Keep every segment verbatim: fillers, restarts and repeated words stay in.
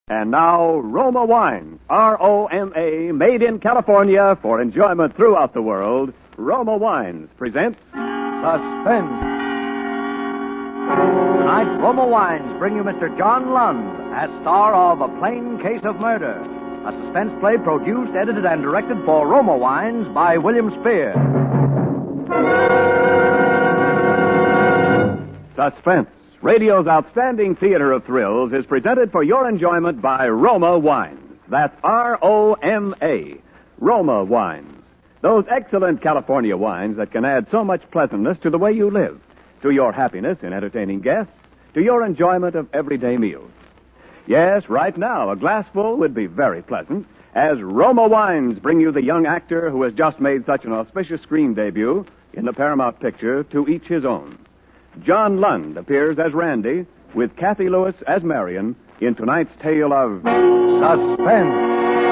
And now, Roma Wines, R O M A, made in California for enjoyment throughout the world. Roma Wines presents Suspense. Tonight, Roma Wines bring you Mister John Lund as star of A Plain Case of Murder, a suspense play produced, edited, and directed for Roma Wines by William Spear. Suspense, radio's outstanding theater of thrills, is presented for your enjoyment by Roma Wines. That's R O M A, Roma Wines. Those excellent California wines that can add so much pleasantness to the way you live, to your happiness in entertaining guests, to your enjoyment of everyday meals. Yes, right now, a glassful would be very pleasant, as Roma Wines bring you the young actor who has just made such an auspicious screen debut in the Paramount picture, To Each His Own. John Lund appears as Randy, with Kathy Lewis as Marion, in tonight's tale of Suspense.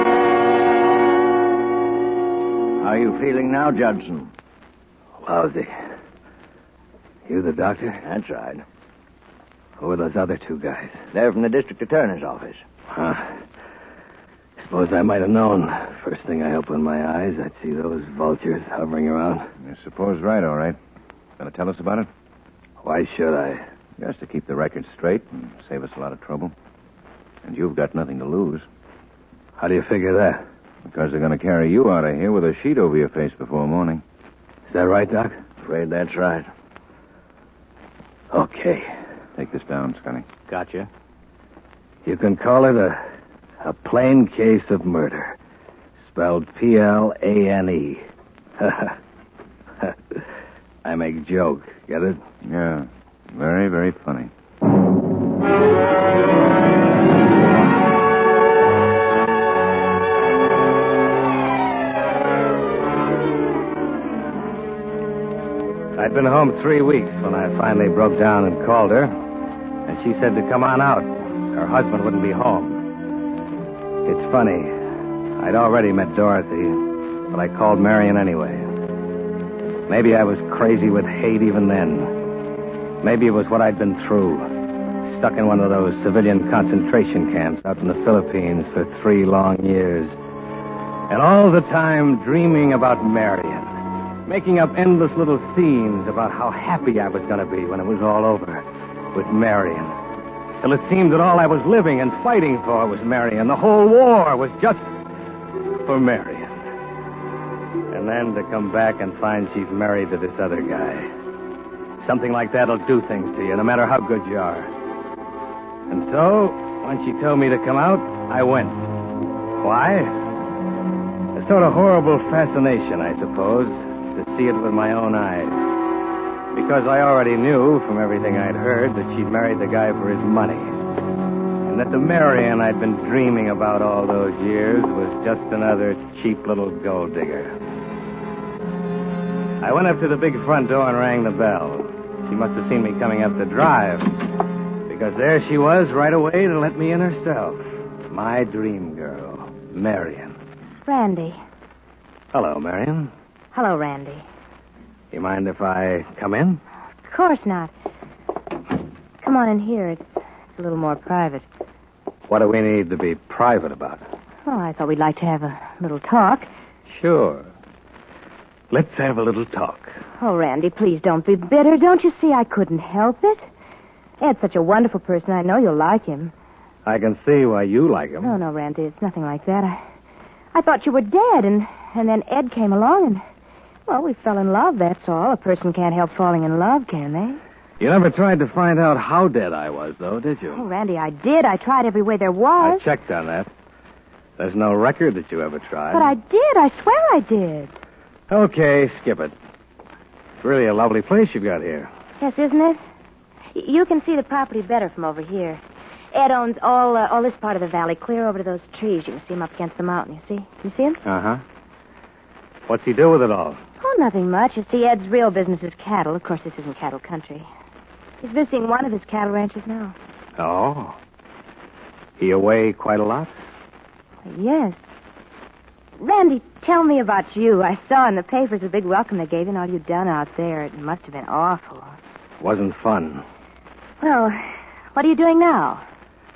How are you feeling now, Judson? Lousy. You the doctor? That's right. Who are those other two guys? They're from the district attorney's office. Huh. Suppose I might have known. First thing I opened my eyes, I'd see those vultures hovering around. I suppose right, all right. Gonna tell us about it? Why should I? Just to keep the record straight and save us a lot of trouble. And you've got nothing to lose. How do you figure that? Because they're going to carry you out of here with a sheet over your face before morning. Is that right, Doc? Afraid that's right. Okay. Take this down, Scotty. Gotcha. You can call it a, a plain case of murder. Spelled P L A N E. I make joke. Get it? Yeah. Very, very funny. I'd been home three weeks when I finally broke down and called her, and she said to come on out. Her husband wouldn't be home. It's funny. I'd already met Dorothy, but I called Marion anyway. Maybe I was crazy with hate even then. Maybe it was what I'd been through. Stuck in one of those civilian concentration camps out in the Philippines for three long years. And all the time dreaming about Marion. Making up endless little scenes about how happy I was going to be when it was all over with Marion. Till it seemed that all I was living and fighting for was Marion. The whole war was just for Marion. And then to come back and find she's married to this other guy. Something like that'll do things to you, no matter how good you are. And so, when she told me to come out, I went. Why? A sort of horrible fascination, I suppose, to see it with my own eyes. Because I already knew from everything I'd heard that she'd married the guy for his money. And that the Marion I'd been dreaming about all those years was just another cheap little gold digger. I went up to the big front door and rang the bell. She must have seen me coming up the drive, because there she was right away to let me in herself. My dream girl, Marion. Randy. Hello, Marion. Hello, Randy. You mind if I come in? Of course not. Come on in here. It's, it's a little more private. What do we need to be private about? Oh, I thought we'd like to have a little talk. Sure. Let's have a little talk. Oh, Randy, please don't be bitter. Don't you see I couldn't help it? Ed's such a wonderful person. I know you'll like him. I can see why you like him. No, no, Randy, it's nothing like that. I, I thought you were dead, and, and then Ed came along, and, well, we fell in love, that's all. A person can't help falling in love, can they? You never tried to find out how dead I was, though, did you? Oh, Randy, I did. I tried every way there was. I checked on that. There's no record that you ever tried. But I did. I swear I did. Okay, skip it. It's really a lovely place you've got here. Yes, isn't it? Y- you can see the property better from over here. Ed owns all uh, all this part of the valley, clear over to those trees. You can see him up against the mountain, you see? You see him? Uh-huh. What's he do with it all? Oh, nothing much. You see, Ed's real business is cattle. Of course, this isn't cattle country. He's visiting one of his cattle ranches now. Oh. He away quite a lot? Yes. Randy, tell me about you. I saw in the papers the big welcome they gave you and all you'd done out there. It must have been awful. Wasn't fun. Well, what are you doing now?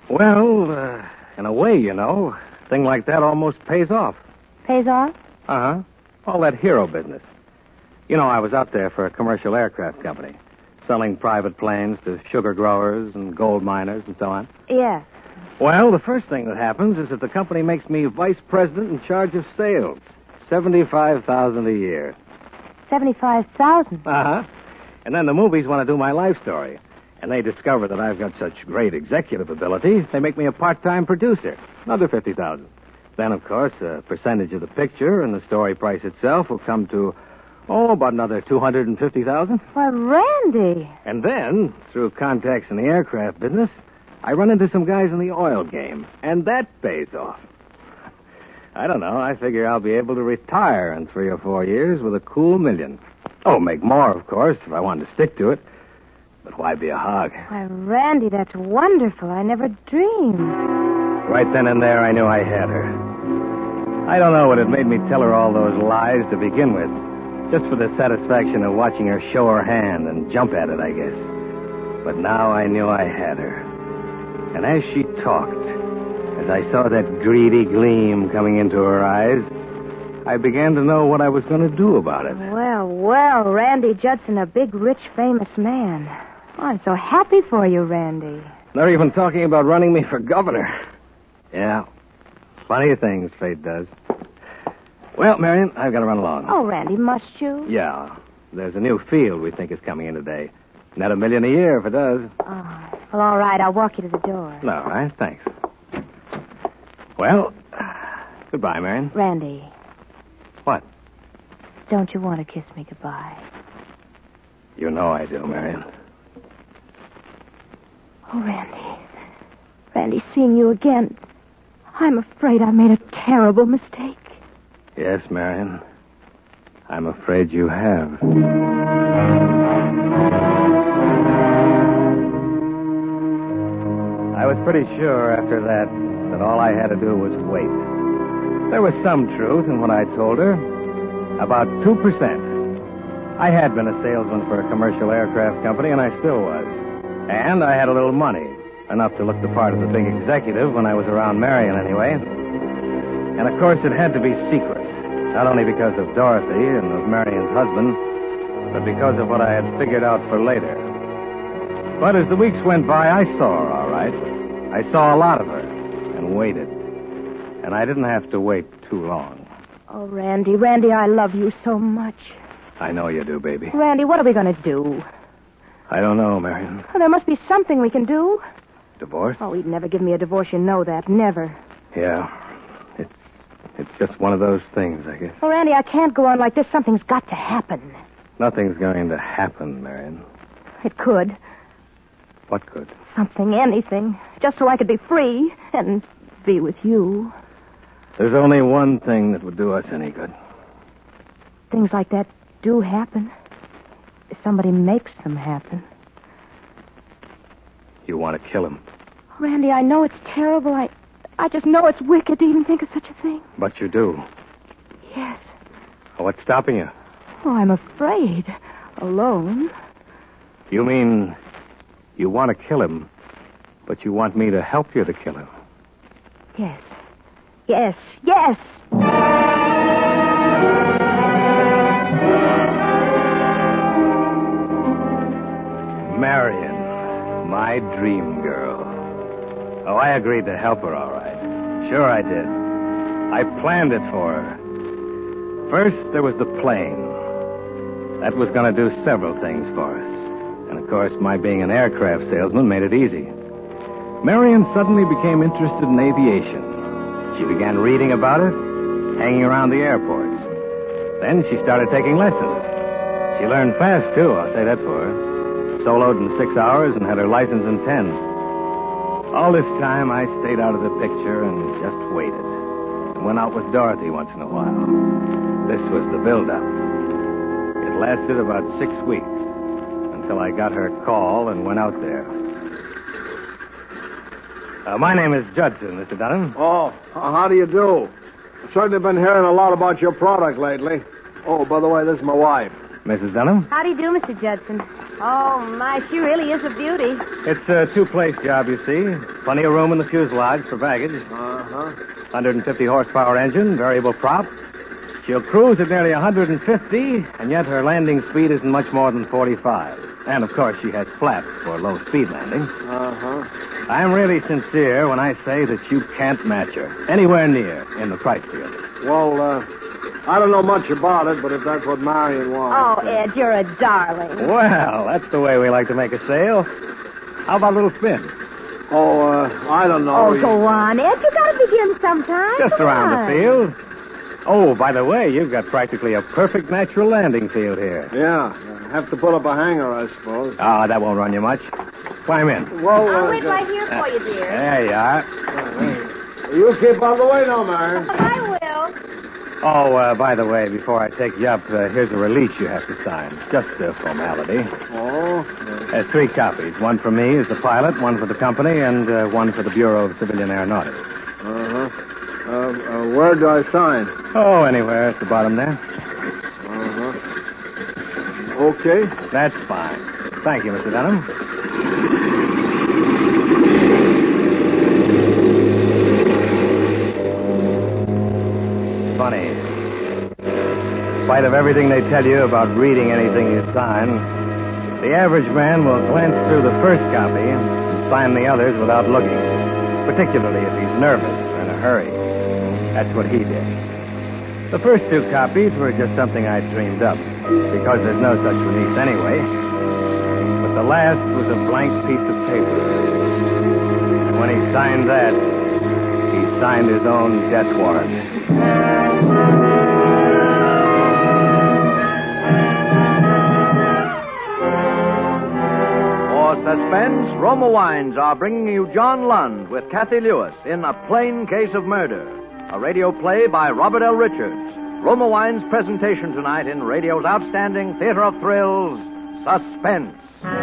Well, uh, in a way, you know, a thing like that almost pays off. Pays off? Uh-huh. All that hero business. You know, I was out there for a commercial aircraft company, selling private planes to sugar growers and gold miners and so on. Yeah. Well, the first thing that happens is that the company makes me vice president in charge of sales. seventy-five thousand dollars a year. seventy-five thousand dollars? Uh-huh. And then the movies want to do my life story. And they discover that I've got such great executive ability, they make me a part-time producer. Another fifty thousand dollars. Then, of course, a percentage of the picture and the story price itself will come to, oh, about another two hundred fifty thousand dollars. Why, Randy. And then, through contacts in the aircraft business, I run into some guys in the oil game, and that pays off. I don't know. I figure I'll be able to retire in three or four years with a cool million. Oh, make more, of course, if I wanted to stick to it. But why be a hog? Why, Randy, that's wonderful. I never dreamed. Right then and there, I knew I had her. I don't know what had made me tell her all those lies to begin with. Just for the satisfaction of watching her show her hand and jump at it, I guess. But now I knew I had her. And as she talked, as I saw that greedy gleam coming into her eyes, I began to know what I was going to do about it. Well, well, Randy Judson, a big, rich, famous man. Oh, I'm so happy for you, Randy. They're even talking about running me for governor. Yeah, funny things fate does. Well, Marion, I've got to run along. Oh, Randy, must you? Yeah, there's a new field we think is coming in today. Net a million a year if it does. Oh, well, all right, I'll walk you to the door. All right, thanks. Well, goodbye, Marion. Randy. What? Don't you want to kiss me goodbye? You know I do, Marion. Oh, Randy. Randy, seeing you again, I'm afraid I made a terrible mistake. Yes, Marion. I'm afraid you have. I was pretty sure after that that all I had to do was wait. There was some truth in what I told her. About two percent. I had been a salesman for a commercial aircraft company, and I still was. And I had a little money, enough to look the part of the big executive when I was around Marion anyway. And, of course, it had to be secret, not only because of Dorothy and of Marion's husband, but because of what I had figured out for later. But as the weeks went by, I saw her, all right. I saw a lot of her and waited. And I didn't have to wait too long. Oh, Randy, Randy, I love you so much. I know you do, baby. Randy, what are we going to do? I don't know, Marion. Oh, there must be something we can do. Divorce? Oh, he'd never give me a divorce, you know that. Never. Yeah. It's, it's just one of those things, I guess. Oh, Randy, I can't go on like this. Something's got to happen. Nothing's going to happen, Marion. It could. What could? Something, anything. Just so I could be free and be with you. There's only one thing that would do us any good. Things like that do happen. If somebody makes them happen. You want to kill him. Randy, I know it's terrible. I I just know it's wicked to even think of such a thing. But you do. Yes. What's stopping you? Oh, I'm afraid. Alone. You mean you want to kill him, but you want me to help you to kill him? Yes. Yes. Yes! Marion, my dream girl. Oh, I agreed to help her, all right. Sure I did. I planned it for her. First, there was the plane. That was going to do several things for us. And, of course, my being an aircraft salesman made it easy. Marion suddenly became interested in aviation. She began reading about it, hanging around the airports. Then she started taking lessons. She learned fast, too, I'll say that for her. Soloed in six hours and had her license in ten. All this time, I stayed out of the picture and just waited. And went out with Dorothy once in a while. This was the build-up. It lasted about six weeks until I got her call and went out there. Uh, my name is Judson, Mister Dunham. Oh, how do you do? I've certainly been hearing a lot about your product lately. Oh, by the way, this is my wife. Missus Dunham? How do you do, Mister Judson? Oh, my, she really is a beauty. It's a two-place job, you see. Plenty of room in the fuselage for baggage. Uh-huh. one hundred fifty horsepower engine, variable prop. She'll cruise at nearly one hundred fifty, and yet her landing speed isn't much more than forty-five. And, of course, she has flaps for low-speed landing. Uh-huh. I'm really sincere when I say that you can't match her anywhere near in the price field. Well, uh, I don't know much about it, but if that's what Marion wants... Oh, Ed, you're a darling. Well, that's the way we like to make a sale. How about a little spin? Oh, uh, I don't know. Oh, go on, Ed. You gotta begin sometime. Just Come around on. the field. Oh, by the way, you've got practically a perfect natural landing field here. Yeah. I have to put up a hangar, I suppose. Ah, that won't run you much. Climb in. Well, I'll uh, wait right here for you, dear. There you are. you keep out of the way now, Marion. I will. Oh, uh, by the way, before I take you up, uh, here's a release you have to sign. Just a formality. Oh? There's three copies. One for me as the pilot, one for the company, and uh, one for the Bureau of Civilian Aeronautics. Uh-huh. Uh, uh, where do I sign? Oh, anywhere at the bottom there. Uh-huh. Okay. That's fine. Thank you, Mister Dunham. Funny. In spite of everything they tell you about reading anything you sign, the average man will glance through the first copy and sign the others without looking, particularly if he's nervous or in a hurry. That's what he did. The first two copies were just something I dreamed up, because there's no such release anyway. But the last was a blank piece of paper. And when he signed that, he signed his own death warrant. For Suspense, Roma Wines are bringing you John Lund with Kathy Lewis in A Plain Case of Murder, a radio play by Robert L. Richards. Roma Wines' presentation tonight in radio's outstanding theater of thrills, Suspense.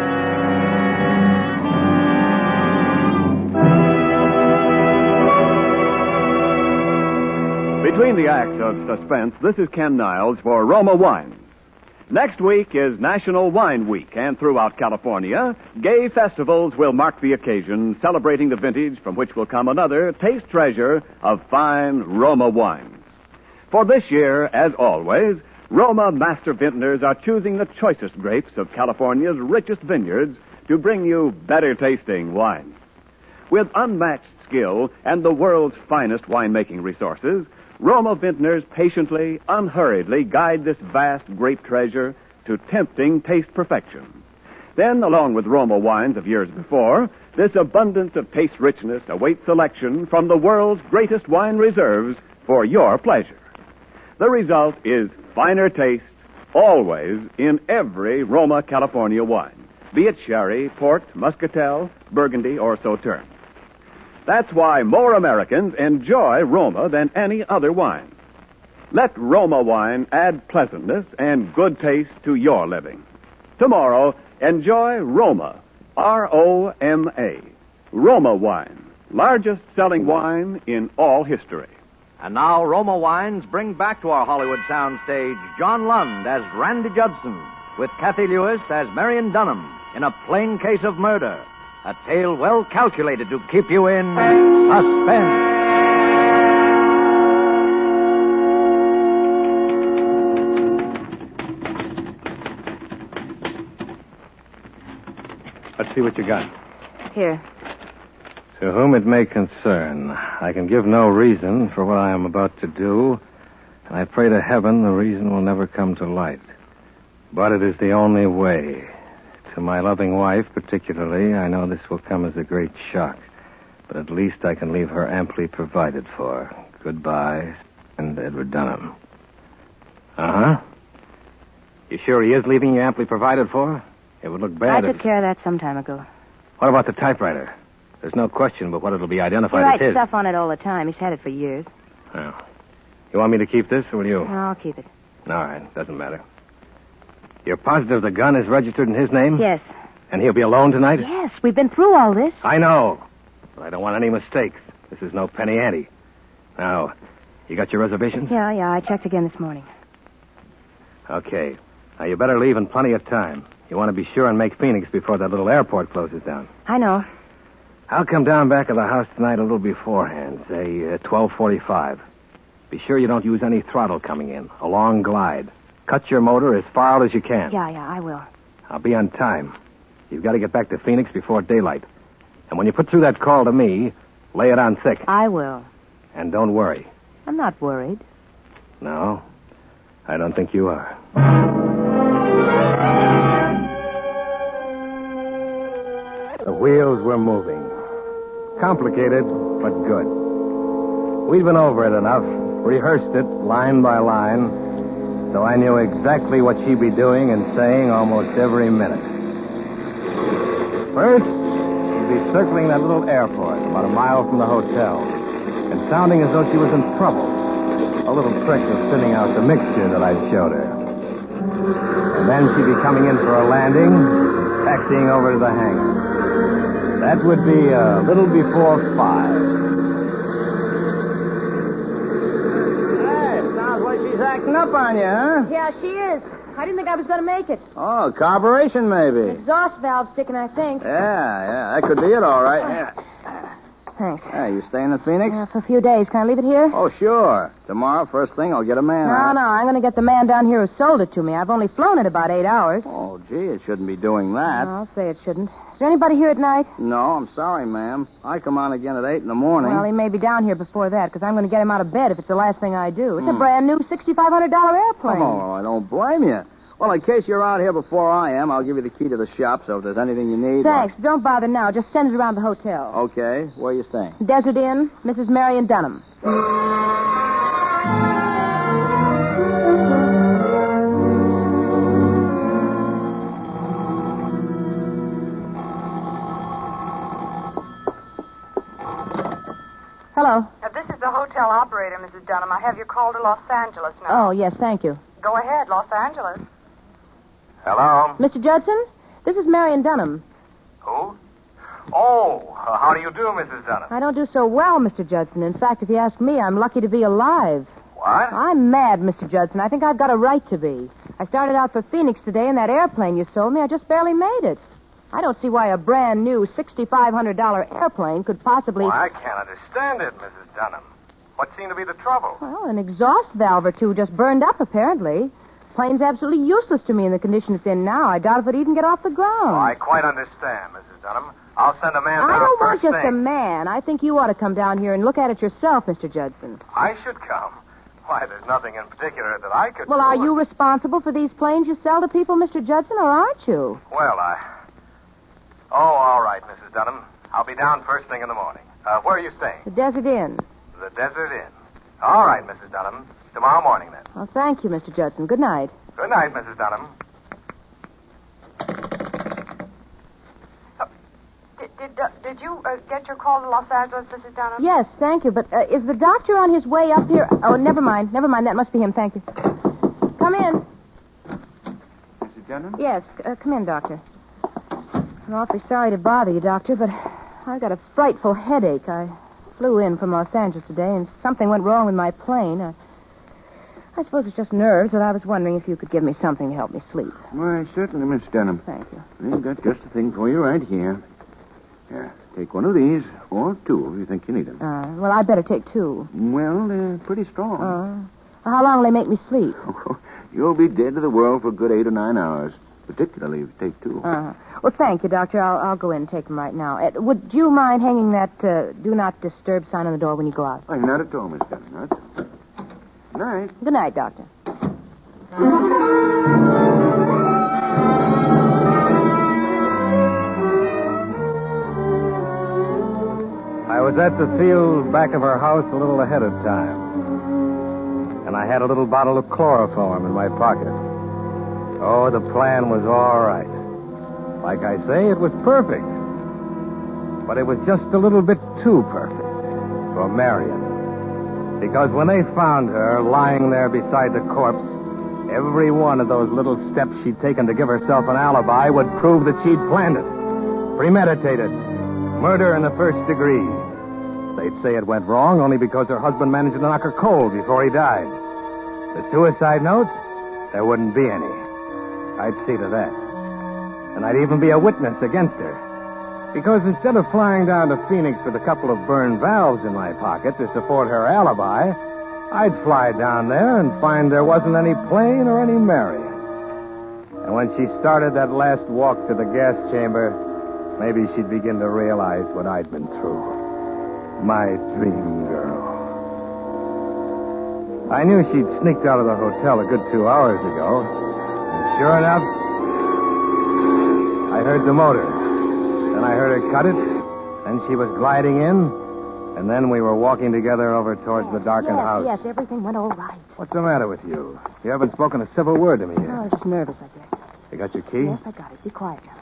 Between the acts of Suspense, this is Ken Niles for Roma Wines. Next week is National Wine Week, and throughout California, gay festivals will mark the occasion, celebrating the vintage from which will come another taste treasure of fine Roma wines. For this year, as always, Roma master vintners are choosing the choicest grapes of California's richest vineyards to bring you better tasting wines. With unmatched skill and the world's finest winemaking resources, Roma vintners patiently, unhurriedly guide this vast grape treasure to tempting taste perfection. Then, along with Roma wines of years before, this abundance of taste richness awaits selection from the world's greatest wine reserves for your pleasure. The result is finer taste, always in every Roma California wine, be it sherry, port, muscatel, burgundy, or sauterne. That's why more Americans enjoy Roma than any other wine. Let Roma wine add pleasantness and good taste to your living. Tomorrow, enjoy Roma, R O M A. Roma wine, largest selling wine in all history. And now Roma Wines bring back to our Hollywood soundstage John Lund as Randy Judson, with Kathy Lewis as Marion Dunham in A Plain Case of Murder, a tale well calculated to keep you in suspense. Let's see what you got. Here. To whom it may concern, I can give no reason for what I am about to do, and I pray to heaven the reason will never come to light. But it is the only way. To my loving wife, particularly, I know this will come as a great shock, but at least I can leave her amply provided for. Goodbye, and Edward Dunham. Uh-huh. You sure he is leaving you amply provided for? It would look bad I if... took care of that some time ago. What about the typewriter? There's no question but what it'll be He identified writes as his. stuff on it all the time. He's had it for years. Oh. You want me to keep this, or will you? No, I'll keep it. All right, doesn't matter. You're positive the gun is registered in his name? Yes. And he'll be alone tonight? Yes, we've been through all this. I know. But I don't want any mistakes. This is no penny ante. Now, you got your reservations? Yeah, yeah, I checked again this morning. Okay. Now, you better leave in plenty of time. You want to be sure and make Phoenix before that little airport closes down. I know. I'll come down back of the house tonight a little beforehand, say uh, twelve forty-five. Be sure you don't use any throttle coming in. A long glide. Cut your motor as far out as you can. Yeah, yeah, I will. I'll be on time. You've got to get back to Phoenix before daylight. And when you put through that call to me, lay it on thick. I will. And don't worry. I'm not worried. No, I don't think you are. The wheels were moving. Complicated, but good. We'd been over it enough, rehearsed it line by line, so I knew exactly what she'd be doing and saying almost every minute. First, she'd be circling that little airport about a mile from the hotel and sounding as though she was in trouble. A little trick of thinning out the mixture that I'd showed her. And then she'd be coming in for a landing, taxiing over to the hangar. That would be a little before five. Hey, sounds like she's acting up on you, huh? Yeah, she is. I didn't think I was going to make it. Oh, carburation, maybe. Exhaust valve sticking, I think. Yeah, yeah, that could be it, all right. Yeah. Thanks. Hey, you staying in Phoenix? Uh, for a few days. Can I leave it here? Oh, sure. Tomorrow, first thing, I'll get a man. No, out. no, I'm going to get the man down here who sold it to me. I've only flown it about eight hours. Oh, gee, it shouldn't be doing that. I'll say it shouldn't. Is there anybody here at night? No, I'm sorry, ma'am. I come on again at eight in the morning. Well, he may be down here before that, because I'm going to get him out of bed if it's the last thing I do. It's Hmm. a brand new sixty-five hundred dollars airplane. Oh, I don't blame you. Well, in case you're out here before I am, I'll give you the key to the shop, so if there's anything you need... Thanks. Don't bother now. Just send it around the hotel. Okay. Where are you staying? Desert Inn, Missus Marion Dunham. Hello. Uh, this is the hotel operator, Missus Dunham. I have your call to Los Angeles now. Oh, yes, thank you. Go ahead, Los Angeles. Hello? Mister Judson, this is Marion Dunham. Who? Oh, uh, how do you do, Missus Dunham? I don't do so well, Mister Judson. In fact, if you ask me, I'm lucky to be alive. What? I'm mad, Mister Judson. I think I've got a right to be. I started out for Phoenix today in that airplane you sold me. I just barely made it. I don't see why a brand new sixty-five hundred dollars airplane could possibly... Well, I can't understand it, Missus Dunham. What seemed to be the trouble? Well, an exhaust valve or two just burned up, apparently. Plane's absolutely useless to me in the condition it's in now. I doubt if it'd even get off the ground. Oh, I quite understand, Missus Dunham. I'll send a man down I don't want first just thing. a man. I think you ought to come down here and look at it yourself, Mister Judson. I should come. Why, there's nothing in particular that I could Well, do. are you responsible for these planes you sell to people, Mister Judson, or aren't you? Well, I... Oh, all right, Missus Dunham. I'll be down first thing in the morning. Uh, where are you staying? The Desert Inn. The Desert Inn. All right, Missus Dunham. Tomorrow morning, then. Well, thank you, Mister Judson. Good night. Good night, Missus Dunham. Did did, uh, did you uh, get your call to Los Angeles, Missus Dunham? Yes, thank you. But uh, is the doctor on his way up here? Oh, never mind. Never mind. That must be him. Thank you. Come in. Missus Dunham? Yes, uh, come in, Doctor. I'm awfully sorry to bother you, Doctor, but I've got a frightful headache. I flew in from Los Angeles today, and something went wrong with my plane. I, I suppose it's just nerves, but I was wondering if you could give me something to help me sleep. Why, certainly, Miss Dunham. Thank you. We've got just the thing for you right here. Here, take one of these, or two if you think you need them. Uh, well, I'd better take two. Well, they're pretty strong. Uh, how long will they make me sleep? You'll be dead to the world for a good eight or nine hours, particularly if you take two. Uh, well, thank you, Doctor. I'll, I'll go in and take them right now. Uh, would you mind hanging that uh, do not disturb sign on the door when you go out? Oh, not at all, Miss Dunham. Not. Good night. Good night, Doctor. I was at the field back of our house a little ahead of time. And I had a little bottle of chloroform in my pocket. Oh, the plan was all right. Like I say, it was perfect. But it was just a little bit too perfect for Marion. Because when they found her lying there beside the corpse, every one of those little steps she'd taken to give herself an alibi would prove that she'd planned it. Premeditated. Murder in the first degree. They'd say it went wrong only because her husband managed to knock her cold before he died. The suicide note? There wouldn't be any. I'd see to that. And I'd even be a witness against her. Because instead of flying down to Phoenix with a couple of burned valves in my pocket to support her alibi, I'd fly down there and find there wasn't any plane or any Marion. And when she started that last walk to the gas chamber, maybe she'd begin to realize what I'd been through. My dream girl. I knew she'd sneaked out of the hotel a good two hours ago. And sure enough, I heard the motor. Then I heard her cut it. Then she was gliding in. And then we were walking together over towards the darkened yes, house. Yes, everything went all right. What's the matter with you? You haven't spoken a civil word to me yet. Oh, I was just nervous, I guess. You got your key? Yes, I got it. Be quiet now.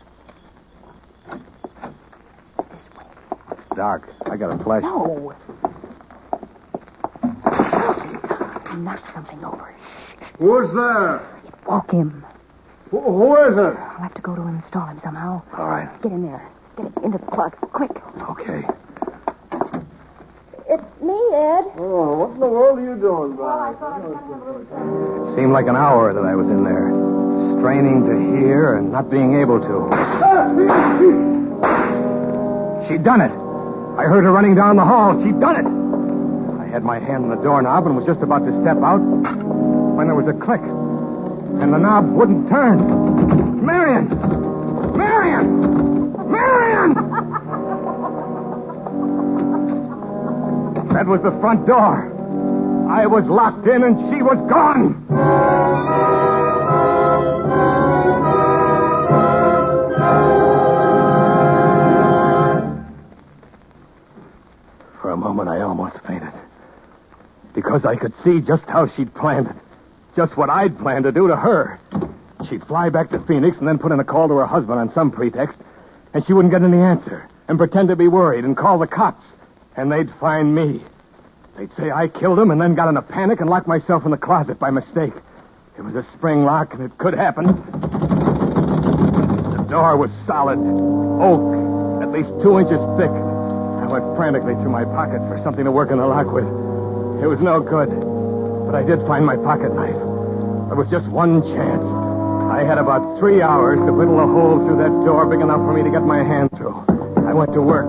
This way. It's dark. I got a flash. No. Knock something over. Who's there? Walk him. Who, who is it? I'll have to go to him and stall him somehow. All right. Get in there. Get it into the closet. Quick. Okay. It's me, Ed. Oh, what in the world are you doing, Bob? It seemed like an hour that I was in there, straining to hear and not being able to. She'd done it. I heard her running down the hall. She'd done it. I had my hand on the doorknob and was just about to step out when there was a click, and the knob wouldn't turn. Marion! Marion! Marion! That was the front door. I was locked in and she was gone. For a moment, I almost fainted. Because I could see just how she'd planned it. Just what I'd planned to do to her. She'd fly back to Phoenix and then put in a call to her husband on some pretext, and she wouldn't get any answer, and pretend to be worried and call the cops. And they'd find me. They'd say I killed him and then got in a panic and locked myself in the closet by mistake. It was a spring lock, and it could happen. The door was solid, oak, at least two inches thick. I went frantically through my pockets for something to work in the lock with. It was no good, but I did find my pocket knife. There was just one chance. I had about three hours to whittle a hole through that door big enough for me to get my hand through. I went to work.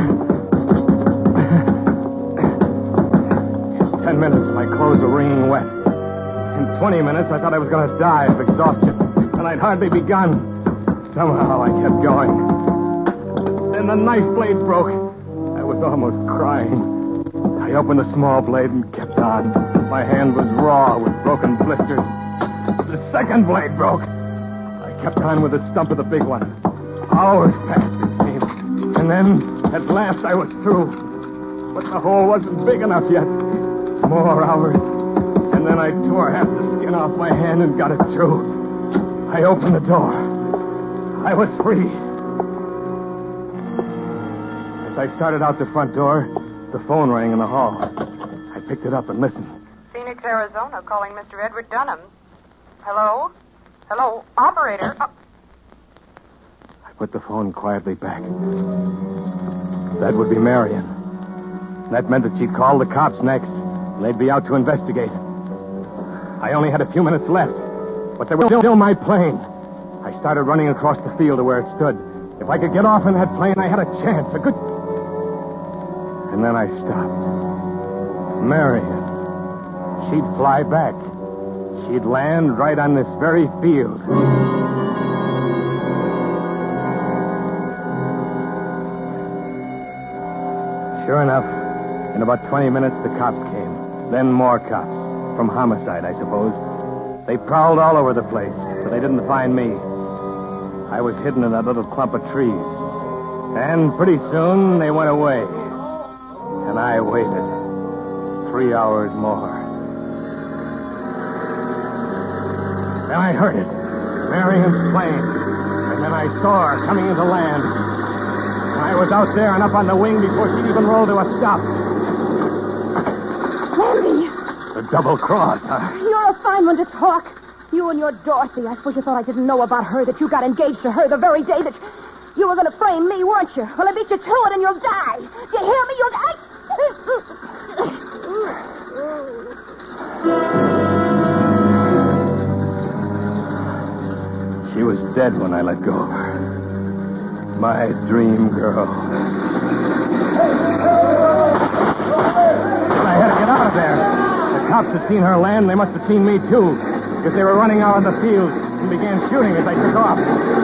In ten minutes, my clothes were wringing wet. In twenty minutes, I thought I was going to die of exhaustion, and I'd hardly begun. Somehow, I kept going. Then the knife blade broke. I was almost crying. I opened the small blade and kept on. My hand was raw with broken blisters. The second blade broke. I kept on with the stump of the big one. Hours passed, it seemed. And then, at last, I was through. But the hole wasn't big enough yet. More hours. And then I tore half the skin off my hand and got it through. I opened the door. I was free. As I started out the front door, the phone rang in the hall. I picked it up and listened. Phoenix, Arizona, calling Mister Edward Dunham. Hello? Hello? Operator? Oh. I put the phone quietly back. That would be Marion. That meant that she'd call the cops next, and they'd be out to investigate. I only had a few minutes left, but they were still my plane. I started running across the field to where it stood. If I could get off in that plane, I had a chance, a good... And then I stopped. Marion. She'd fly back. She'd land right on this very field. Sure enough, in about twenty minutes, the cops came. Then more cops. From homicide, I suppose. They prowled all over the place, but they didn't find me. I was hidden in that little clump of trees. And pretty soon, they went away. And I waited. Three hours more. Then I heard it. Marion's plane. And then I saw her coming into land. And I was out there and up on the wing before she'd even rolled to a stop. Andy! The double cross, huh? You're a fine one to talk. You and your Dorothy. I suppose you thought I didn't know about her, that you got engaged to her the very day that you were going to frame me, weren't you? Well, I beat you to it and you'll die. Do you hear me? You'll die. She was dead dead when I let go of her. My dream girl. I had to get out of there. The cops had seen her land. They must have seen me, too, because they were running out on the field and began shooting as I took off.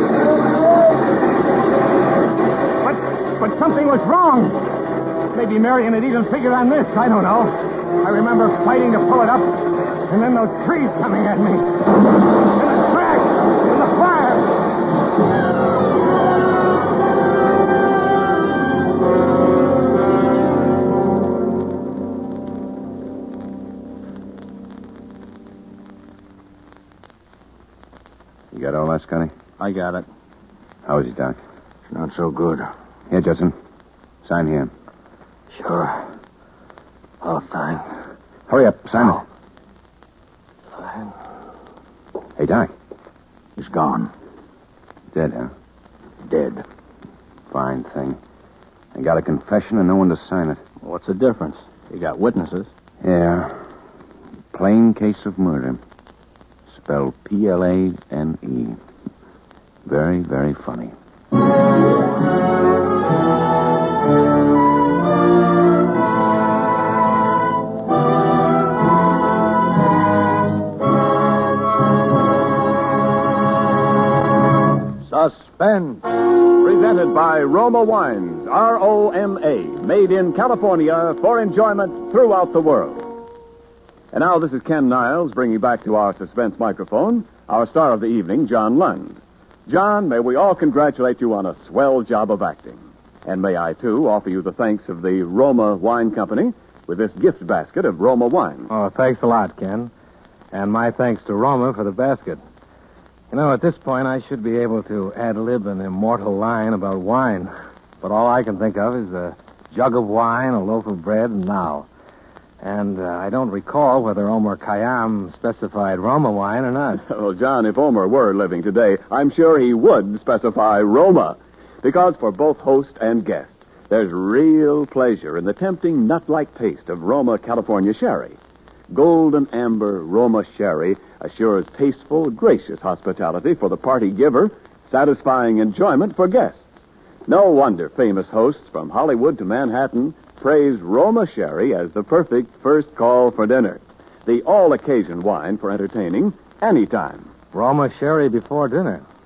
But, but something was wrong. Maybe Marion had even figured on this. I don't know. I remember fighting to pull it up, and then those trees coming at me. And the crash, and the fire. You got all that, Scotty? I got it. How is he, Doc? Not so good. Here, Judson. Sign here. Sure. I'll sign. Hurry up. Sign Now. it. Sign. Hey, Doc. He's gone. Dead, huh? Dead. Fine thing. I got a confession and no one to sign it. What's the difference? You got witnesses. Yeah. Plain case of murder. Spelled P L A N E. Very, very funny. Suspense. Presented by Roma Wines, R O M A, made in California for enjoyment throughout the world. And now this is Ken Niles bringing back to our suspense microphone our star of the evening, John Lund. John, may we all congratulate you on a swell job of acting. And may I, too, offer you the thanks of the Roma Wine Company with this gift basket of Roma wines. Oh, thanks a lot, Ken. And my thanks to Roma for the basket. You know, at this point, I should be able to ad-lib an immortal line about wine. But all I can think of is a jug of wine, a loaf of bread, and now. And uh, I don't recall whether Omar Khayyam specified Roma wine or not. Well, John, if Omar were living today, I'm sure he would specify Roma. Because for both host and guest, there's real pleasure in the tempting nut-like taste of Roma California sherry. Golden amber Roma sherry assures tasteful, gracious hospitality for the party giver, satisfying enjoyment for guests. No wonder famous hosts from Hollywood to Manhattan praise Roma sherry as the perfect first call for dinner. The all-occasion wine for entertaining anytime. Roma sherry before dinner.